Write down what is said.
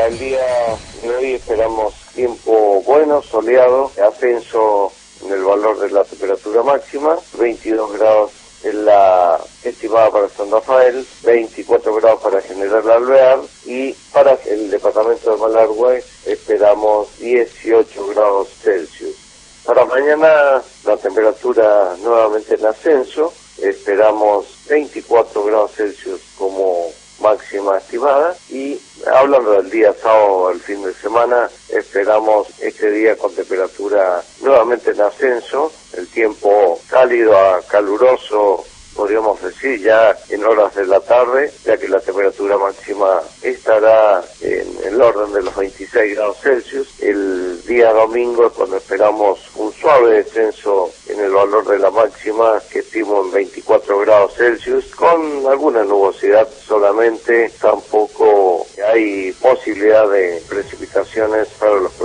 Para el día de hoy esperamos tiempo bueno, soleado, ascenso en el valor de la temperatura máxima, 22 grados en la estimada para San Rafael, 24 grados para General Alvear y para el departamento de Malargüe esperamos 18 grados Celsius. Para mañana la temperatura nuevamente en ascenso, esperamos 24 grados Celsius como máxima estimada y hablando del día sábado, el fin de semana, esperamos este día con temperatura nuevamente en ascenso, el tiempo cálido a caluroso, podríamos decir ya en horas de la tarde, ya que la temperatura máxima estará en el orden de los 26 grados Celsius. El día domingo es cuando esperamos un suave descenso en el valor de la máxima, que estimo en 24 grados Celsius, con alguna nubosidad solamente, tampoco hay posibilidad de precipitaciones para los